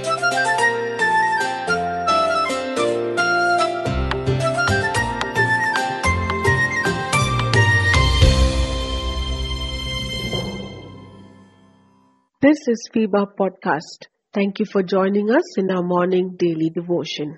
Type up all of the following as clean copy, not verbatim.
This is FIBA Podcast. Thank you for joining us in our morning daily devotion.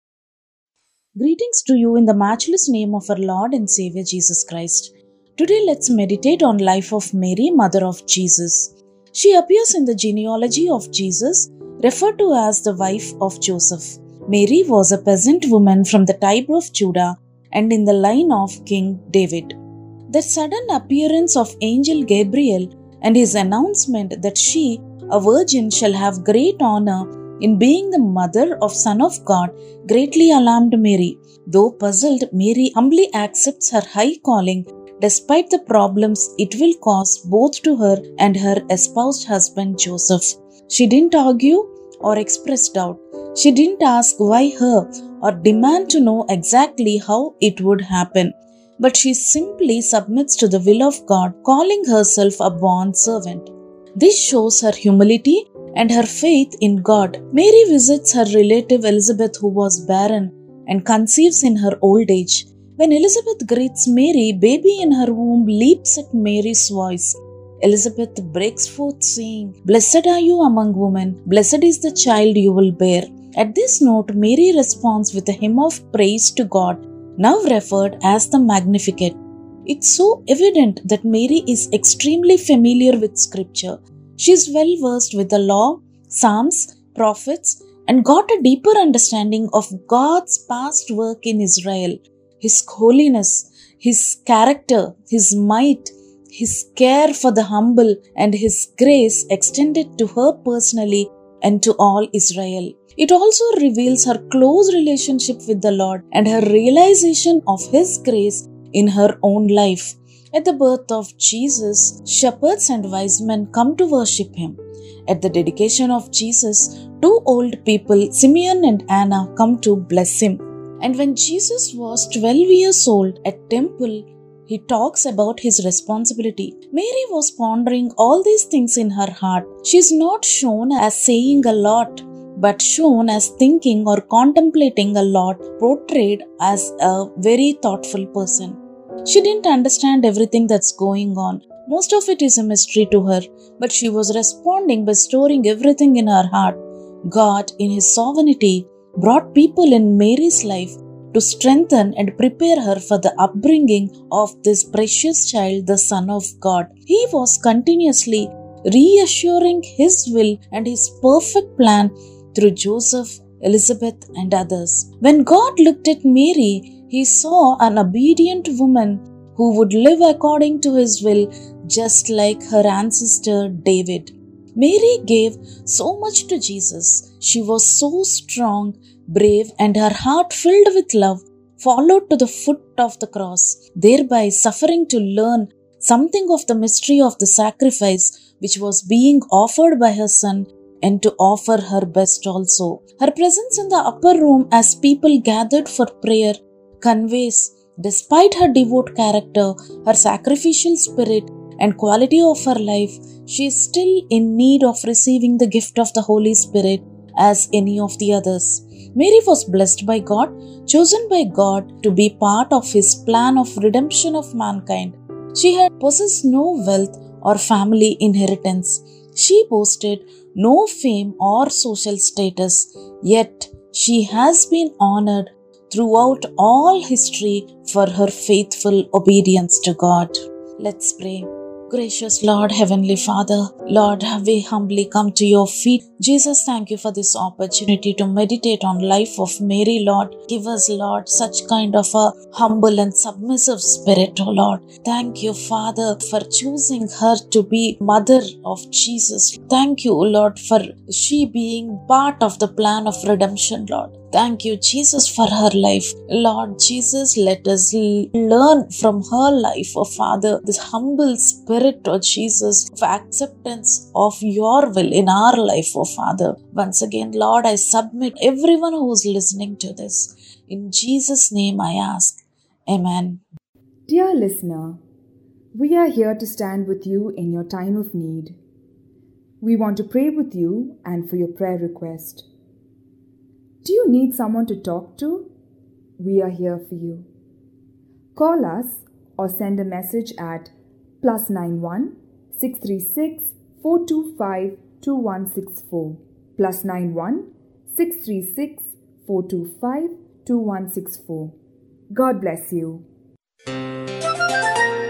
Greetings to you in the matchless name of our Lord and Savior Jesus Christ. Today let's meditate on life of Mary, mother of Jesus. She appears in the genealogy of Jesus, referred to as the wife of Joseph. Mary was a peasant woman from the tribe of Judah and in the line of King David. The sudden appearance of angel Gabriel and his announcement that she, a virgin, shall have great honor in being the mother of Son of God greatly alarmed Mary. Though puzzled, Mary humbly accepts her high calling despite the problems it will cause both to her and her espoused husband Joseph. She didn't argue or express doubt. She didn't ask why her or demand to know exactly how it would happen. But she simply submits to the will of God, calling herself a bond servant. This shows her humility and her faith in God. Mary visits her relative Elizabeth, who was barren, and conceives in her old age. When Elizabeth greets Mary, baby in her womb leaps at Mary's voice. Elizabeth breaks forth saying, "Blessed are you among women, blessed is the child you will bear." At this note, Mary responds with a hymn of praise to God, now referred as the Magnificat. It's so evident that Mary is extremely familiar with Scripture. She is well versed with the law, Psalms, prophets, and got a deeper understanding of God's past work in Israel, His holiness, His character, His might, His care for the humble, and His grace extended to her personally and to all Israel. It also reveals her close relationship with the Lord and her realization of His grace in her own life. At the birth of Jesus, shepherds and wise men come to worship Him. At the dedication of Jesus, two old people, Simeon and Anna, come to bless Him. And when Jesus was 12 years old at temple, He talks about His responsibility. Mary was pondering all these things in her heart. She is not shown as saying a lot, but shown as thinking or contemplating a lot, portrayed as a very thoughtful person. She didn't understand everything that's going on. Most of it is a mystery to her, but she was responding by storing everything in her heart. God, in His sovereignty, brought people in Mary's life to strengthen and prepare her for the upbringing of this precious child, the Son of God. He was continuously reassuring His will and His perfect plan through Joseph, Elizabeth, and others. When God looked at Mary, He saw an obedient woman who would live according to His will, just like her ancestor David. Mary gave so much to Jesus. She was so strong, brave, and her heart filled with love, followed to the foot of the cross, thereby suffering to learn something of the mystery of the sacrifice which was being offered by her Son, and to offer her best also. Her presence in the upper room as people gathered for prayer conveys, despite her devout character, her sacrificial spirit, and quality of her life, she is still in need of receiving the gift of the Holy Spirit as any of the others. Mary was blessed by God, chosen by God to be part of His plan of redemption of mankind. She had possessed no wealth or family inheritance. She boasted no fame or social status, yet she has been honored throughout all history for her faithful obedience to God. Let's pray. Gracious Lord, Heavenly Father, Lord, we humbly come to your feet. Jesus, thank you for this opportunity to meditate on life of Mary, Lord. Give us, Lord, such kind of a humble and submissive spirit, oh Lord. Thank you, Father, for choosing her to be mother of Jesus. Thank you, Lord, for she being part of the plan of redemption, Lord. Thank you, Jesus, for her life. Lord Jesus, let us learn from her life, oh Father, this humble spirit, oh Jesus, of acceptance of your will in our life, oh Father. Once again, Lord, I submit everyone who is listening to this. In Jesus' name I ask. Amen. Dear listener, we are here to stand with you in your time of need. We want to pray with you and for your prayer request. Do you need someone to talk to? We are here for you. Call us or send a message at +91 636 425 2164 +91 636 425 2164. God bless you.